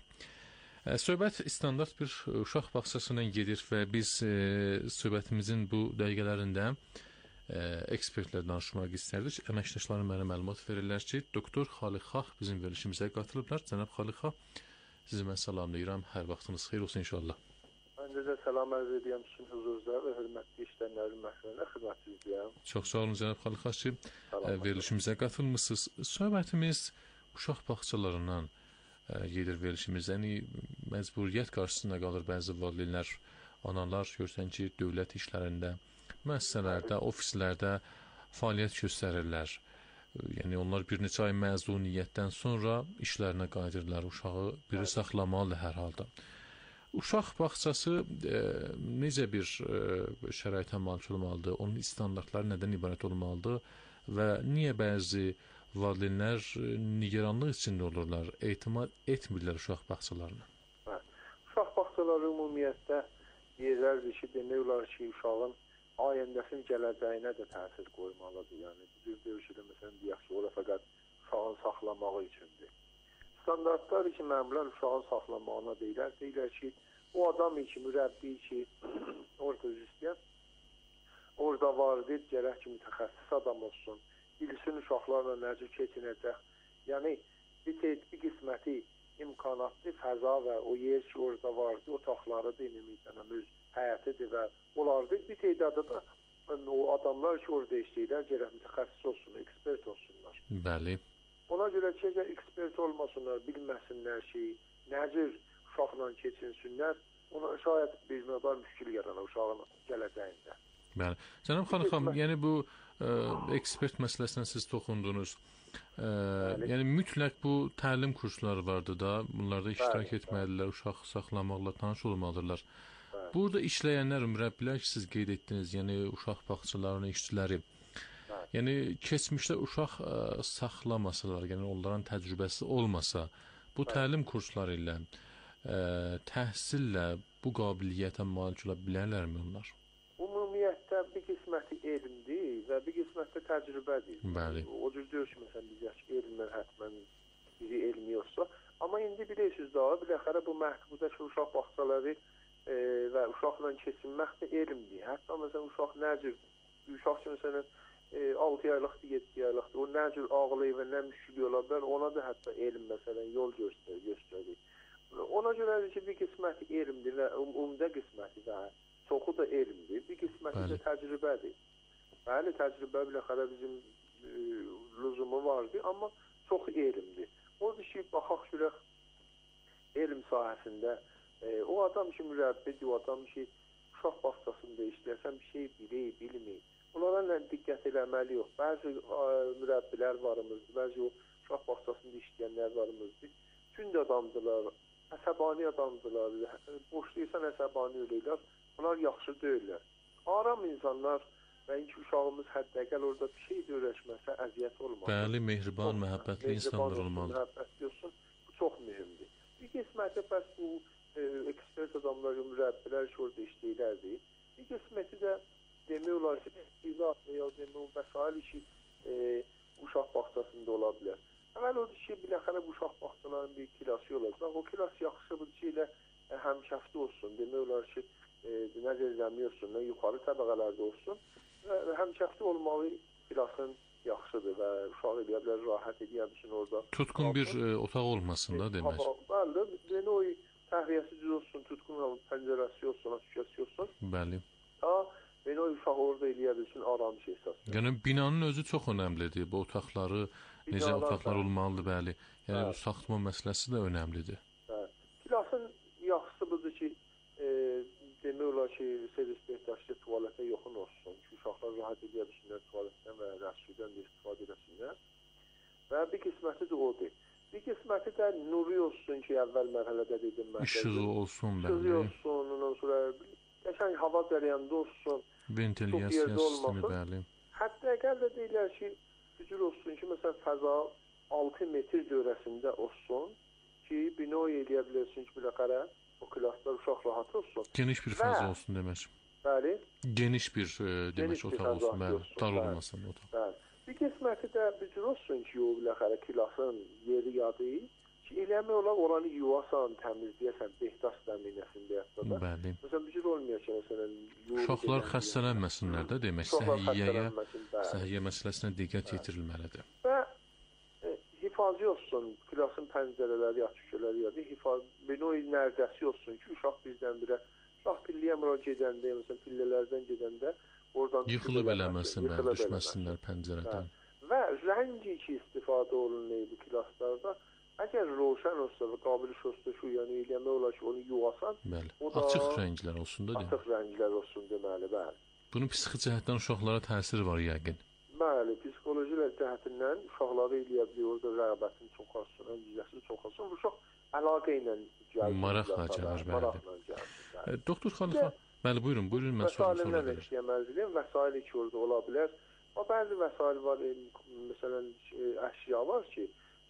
Söhbət standart bir uşaq bağçasına gedir və biz söhbətimizin bu dəqiqələrində ekspertlə danışmaq istərdik. Əməkdaşlarım mənə məlumat verirlər ki, doktor Xaliq Xah bizim verilişimizə qatılıblar. Cənab Xaliq Xah, sizi mən salamlayıram. Hər vaxtınız xeyir olsun inşallah. Məncə də salam ərz edirəm sizin huzurunuza və hörmətli işləyənlərin məhvərinə xidmətinizdəyəm. Çox sağ olun cənab Xaliq Xah ki, verilişimizə qatılmısınız. Söhbətimiz uşaq bağçalarından gedir verilişimiz. Yəni, məcburiyyət qarşısında qalır bəzi valideynlər, analar görsən ki, dövlət işlərində, müəssisələrdə, ofislərdə fəaliyyət göstərirlər. Yəni, onlar bir neçə ay məzuniyyətdən sonra işlərinə qayıdırlar. Uşağı biri saxlamalıdır hər halda. Uşaq bağçası necə bir şəraitə malik olmalıdır? Onun standartları nədən ibarət olmalıdır? Və niyə bəzi valideynlər nigeranlıq içində olurlar, etimad etmirlər uşaq bağçalarına? Uşaq bağçaları ümumiyyətlə deyirlərdir ki, demək olar ki, uşağın ayəndəsinin gələcəyinə də təsir qoymalıdır. Yəni, bir döyüşüdə məsələn deyək ki, o da fəqət uşağın saxlamağı üçündür. Standartlar ki, məmurlar uşağın saxlamağına deyirlər. Deyirlər ki, o adam ki, mürəbbi ki, orada üzr istəyən, orada vardır, gərək ki, mütəxəssis adam olsun. Bilsin uşaqlarla necə keçinəcək. Yəni, bir qisməti imkanatlı fəza və o yer ki, orada vardır, otaqlarıdır, öz həyətidir və onlardır. Bir teydadı da o adamlar ki, orada işləyirlər, gərək mütəxəssis olsun, ekspert olsunlar. Bəli. Ona görə ki, ekspert olmasınlar, bilməsinlər ki, nəcür uşaqla keçinsinlər, ona şayət bir məqdar müşkil yaranar uşağın gələcəyində. Bəli. Cənab Xaliq xanım, yəni bu ekspert məsələsinə siz toxundunuz. Yəni mütləq bu təlim kursları vardı da, bunlarda iştirak etməlidirlər, uşaq saxlamaqla tanış olmalıdırlar. Burada işləyənlər, mürəbbilər ki, siz qeyd etdiniz, yəni uşaq bağçalarının işçiləri, yəni keçmişdə uşaq saxlamasalar, yəni onların təcrübəsi olmasa, bu təlim kursları ilə, təhsillə bu qabiliyyətə malik ola bilərlərmi onlar? Ümumiyyətlə bir qisməti elmdir və bir qismətdə təcrübədir. Bəli. O cür deyir ki, məsələn, deyək ki, elmlər hətmən biri elmi yoxsa. Amma indi bilirsiniz daha, biləxərə bu məhdudakı uşaq bağçaları və uşaqla keçinmək də elmdir. Hətta məsələn, uşaq nəcür, uşaq ki, məsələn, 6 aylıqdır, 7 aylıqdır, o nəcür ağlayır və nə müşkül ola bilər, ona da hətta elm məsələn yol göstərir. Ona görədir ki, bir qisməti elmdir və umumda qisməti və çoxu da elmdir, bir qisməti də təcrübədir. Bəli, təcrübə biləxərə bizim lüzumu vardır, amma çox elmdir. Odur ki, baxaq görək elm sahəsində o adam ki, mürəbbidir, o adam ki, uşaq bağçasında işləyərsən bir şey bilir, bilmir. Onlara diqqət eləməli yox. Bəzi mürəbbilər varımızdır, bəzi o uşaq bağçasında işləyənlər varımızdır. Günd adamdılar, əsəbani adamdılar, boş deyilsən əsəbani ölürlər. Onlar yaxşı deyirlər. Aram insanlar və inki uşağımız həddəqəl orada bir şey də öyrəşməsə əziyyət olmaz. Bəli, mehriban, məhəbbətli insanlar olmalı. Məhəbbətli olsun, bu çox mühümdür. Bir qisməti bəs bu ekspert adamlar, mürəbbilər ki, orada işləyirlərdir. Bir qisməti də demək olar ki, izah və ya demək vəsail ki, uşaq bağçasında ola bilər. Əvvəl odur ki, biləxərə bu uşaq bağçalarının bir kilası olacaq. O kilas yaxşı budur ki, ilə həmşəfti olsun. Demək olar ki, nə cəzəmi olsun, nə yuxarı təbəqələrdə olsun və həmşəfti olmalı kilasın yaxşıdır və uşaq eləyə bilər, rahat eləyə bilsin orada. Tutqun bir otaq olmasın da demək. Bəli, yəni o təhliyəsi düz olsun, tutqun pəncərəsi olsun, açıqası olsun. Bəli. Yəni o uşaq orada eləyə bilsin, aramış əsasında. Yəni binanın özü çox önəmlidir, bu otaqları, necə otaqlar olmalıdır, bəli. Yəni saxlama məsələsi də önəmlidir. Kilasın yaxşısı budur ki, demək olar ki, servis behdaşlı tualetə yoxun olsun ki, uşaqlar rahat edə bilsinlər tualetdən və rəssudən də istifadə edəsinlər. Və bir qisməti də odur. Bir qisməti də nuri olsun ki, əvvəl mərhələdə dedim mən. İşığı olsun, bəli. İşığı olsun, ondan sonra qəşəng hava cərəyanda olsun. Ventilasiya sistemi, bəli. Hətta əgər də deyirlər ki, gücür olsun ki, məsələn, fəza 6 metr dövrəsində olsun ki, bina eləyə bilirsin ki, biləxərə o klaslar uşaq rahat olsun. Geniş bir fəza olsun demək. Bəli. Geniş bir demək otaq olsun, bəli, dar olmasın otaq. Bəli. Bir qisməti də bücür olsun ki, o biləxərə kilasın yeri yadı ki, eləmək olar oranı yuvasan, təmizləyəsən, behtas təminəsində yatda da. Bəli. Məsələn, bücür olmuyor ki, məsələn, uşaqlar xəstələnməsinlər də, demək, səhiyyə məsələsinə diqqət yetirilməlidir. Və hifazi olsun, kilasın pəncərələri, açıqları yadı, binoy nərdəsi olsun ki, uşaq bizdən birə, uşaq pilliyə müra gedəndə, məsələn, pillələrdən gedəndə, oradan yıxılıb eləməsinlər, düşməsinlər pəncərədən. Və rəngi ki, istifadə olunur bu kilaslarda, əgər roşan olsa və qabiliş olsa şu, yəni eləmək olar ki, onu yuvasan, açıq rənglər olsun da açıq rənglər olsun deməli, bəli. Bunun psixi cəhətdən uşaqlara təsiri var yəqin. Bəli, psixoloji cəhətindən uşaqları eləyə bilir, orada rəğbətin çoxalsın, əngizəsini çoxalsın, uşaq əlaqə ilə gəlir. Maraqla gəlir, bəli. Doktor Xanıxa, bəli, buyurun, mən vəsailimlə də işləyəməzliyim, vəsail ki, orada ola bilər. Ama bəzi vəsail var, məsələn, əşya var ki,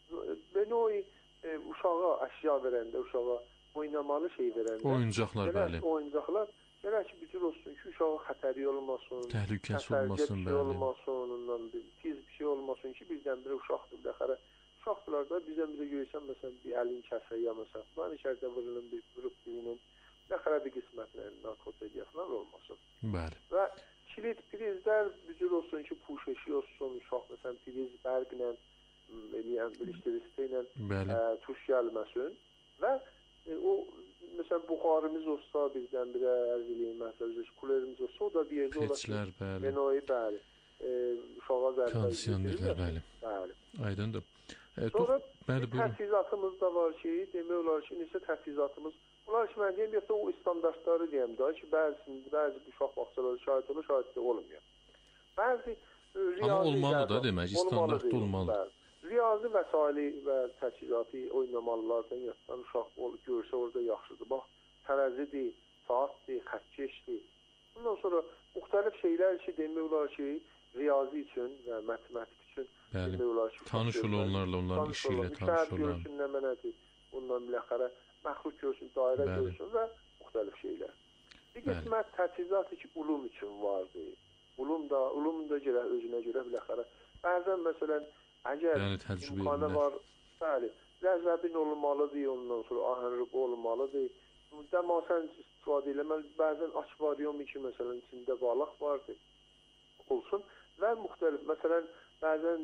benoy uşağa əşya verəndə, uşağa oynamalı şey verəndə, oyuncaqlar, bəli. Oyuncaqlar, gələ ki, bütün olsun ki, uşağa xətəri olmasın, təhlükəsi olmasın, bəli. Olmasın, onundan piz bir şey olmasın ki, birdən-birə uşaqdır, biləxərə. Uşaqdırlar da bizdən birə görürsən, məsələn, bir əlin kəsə ya məsələn, mən içərdə vurulun, bir vurup birinin, biləxərə bir qismətlə narkotiya falan olmasın. Bəli. Və kilit prizlər bücür olsun ki, puşeşi olsun, uşaq məsələn, priz bərqlə, eləyən, bilişdirisi ilə tuş gəlməsin və o, məsələn, buxarımız olsa, bizdən birə ərziliyim, məsələn, kulerimiz olsa, o da bir yerdə olar ki, benoyi, bəli, uşağa zərbə kondisionerlər, bəli. Aydındır. Sonra təchizatımız da var ki, demək olar ki, neçə təchizatımız, bunlar ki, mən deyəm, yoxsa o standartları deyəm da ki, bəzi uşaq bağçaları şahid olur, şahiddə olmuyor. Bəzi amma olmalı da demək, standartda olmalı. Riyazi vəsaili və təchizatı oynamalılardan yatdan uşaq görsə orada yaxşıdır. Bax, tərəzidir, saatdir, xətkeşdir. Bundan sonra müxtəlif şeylər ki, demək olar ki, riyazi üçün və matematik üçün demək olar ki, tanış onlarla, onların işi ilə tanış olan. Görsün, nə mənədir, bundan biləxərə məxluq görsün, dairə görsün və müxtəlif şeylər. Bir qismət təchizatı ki, ulum üçün vardır. Ulum da görə, özünə görə biləxərə. Bəzən, məsələn, əgər imkanı var, bəli, ləzzəbin olmalıdır, ondan sonra ahənrib olmalıdır. Dəmasən istifadə eləməli, bəzən akvarium ki, məsələn, içində balıq vardır, olsun və müxtəlif, məsələn, bəzən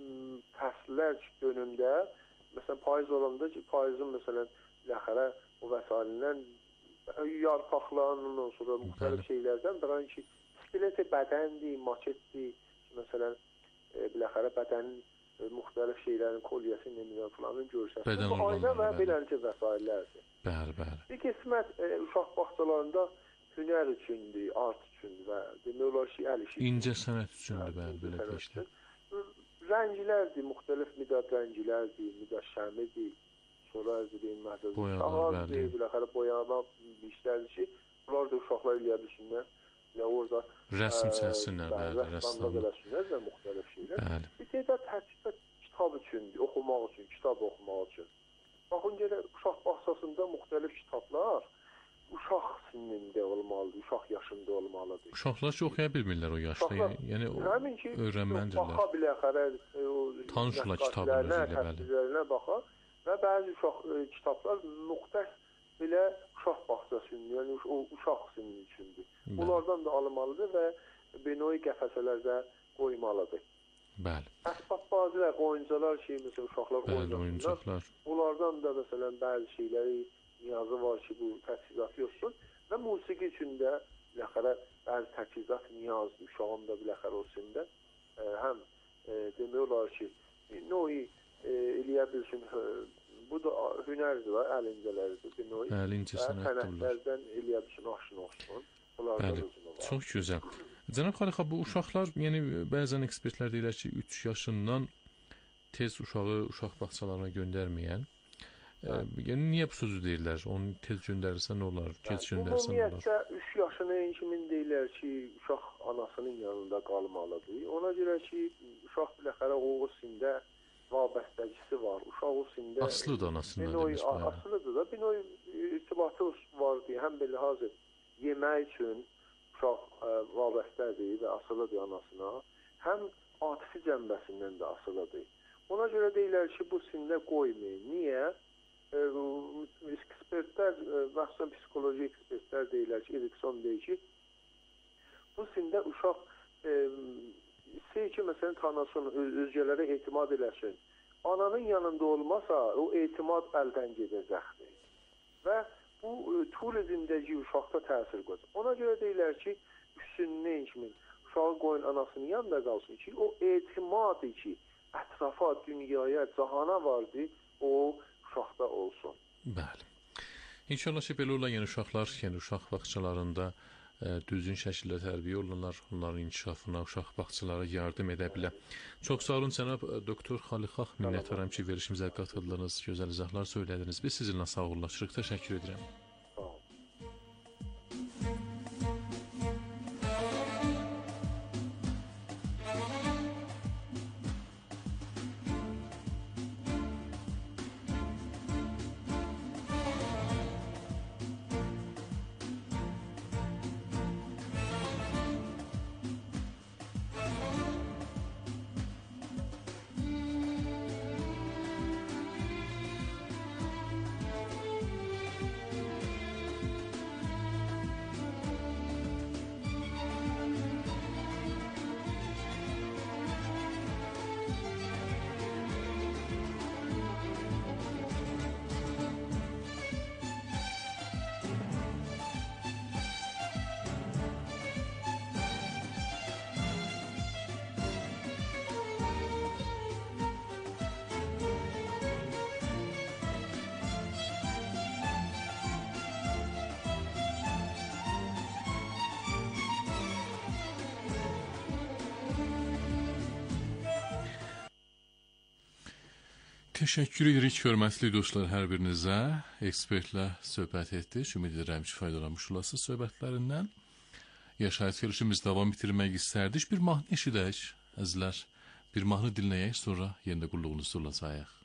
fəslər dönümdə, məsələn, payız olanda ki, payızın, məsələn, ləxərə o vəsailindən yarpaqlarından sonra müxtəlif şeylərdən bir ki, iskeleti bədəndir, maketdir, məsələn, biləxərə bədənin müxtəlif şeylərin kolyəsi, nemidən filanın görsəsin. Bu ayna və beləncə vəsaillərdir. Bəli. Bir qismət uşaq bağçalarında hünər üçündür, art üçündür və demək olar ki, əl işi. İncə sənət üçündür, bəli, belə deyişdir. Rənglərdir, müxtəlif midad rənglərdir, midad şəmidir, sonra əziliyim məhzədir. Boyalar, bəli. Biləxərə boyama işlərdir ki, bunlar da uşaqlar eləyə bilsinlər. Orada rəsm çəksinlər, bəli, rəssamda beləsinlər və müxtəlif şeylər. Bir tədad təchizat kitab üçündür, oxumaq üçün, kitab oxumaq üçün. Baxın, gələ uşaq bağçasında müxtəlif kitablar uşaq sinində olmalıdır, uşaq yaşında olmalıdır. Uşaqlar ki, oxuya bilmirlər o yaşda, yəni öyrənməlidirlər. Baxa biləxərə tanışla kitabın özü ilə, bəli. Baxa və bəzi kitablar müxtəs belə uşaq bağçasının, yəni uşaq sinni üçündür. Bunlardan da alınmalıdır və benoy qəfəsələrdə qoymalıdır. Bəli. Əsbab bazılar, oyuncalar ki, məsələn, uşaqlar oyuncaqlar. Bunlardan da, məsələn, bəzi şeyləri niyazı var ki, bu təchizatı yoxsun və musiqi üçün də biləxərə bəzi təchizat niyazdır, uşağın da biləxərə olsun da həm demək olar ki, noy eləyə bilsin, bu da hünərdir var, əlincələridir, əlincə sənətlərdən eləyə bilsin, aşın olsun. Bəli, çox gözəl. Cənab Xaliqa, bu uşaqlar, yəni bəzən ekspertlər deyirlər ki, 3 yaşından tez uşağı uşaq bağçalarına göndərməyən, yəni niyə bu sözü deyirlər? Onu tez göndərirsə nə olar, gec göndərsə nə olar? Ümumiyyətlə, 3 yaşına kimin deyirlər ki, uşaq anasının yanında qalmalıdır. Ona görə ki, uşaq biləxərə o sində vabəstəcisi var. Uşaq o sində... Aslıdır anasından demiş. Aslıdır da, bir növ irtibatı var deyə, həm belə hazır yemək üçün, uşaq vabəstədir və asılıdır anasına, həm atifi cənbəsindən də asılıdır. Ona görə deyirlər ki, bu sində qoymayın. Niyə? Ekspertlər, məxsusən psixoloji ekspertlər deyirlər ki, Erikson deyir ki, bu sində uşaq istəyir ki, məsələn, tanısın, özgələrə etimad eləsin. Ananın yanında olmasa, o etimad əldən gedəcəkdir. Və bu tul zindəgi uşaqda təsir qoyacaq. Ona görə deyirlər ki, üstünə kimi uşağı qoyun anasının yanında qalsın ki, o etimadı ki, ətrafa, dünyaya, cahana vardı, o uşaqda olsun. Bəli. İnşallah ki, belə olan yeni uşaqlar, yeni uşaq bağçalarında düzgün şəkildə tərbiyə olunurlar, onların inkişafına, uşaq bağçalara yardım edə bilər. Çox sağ olun cənab doktor Xaliq Xax, minnətdaram ki, verişimizə qatıldınız, gözəl izahlar söylədiniz. Biz sizinlə sağollaşırıq, təşəkkür edirəm. Təşəkkür edirik, hörmətli dostlar, hər birinizə. Ekspertlə söhbət etdik. Ümid edirəm ki, faydalanmış olasınız söhbətlərindən. Yaşayış görüşümüz davam bitirmək istərdik. Bir mahnı eşidək, əzizlər. Bir mahnı dinləyək, sonra yenə də qulluğunuzda olacağıq.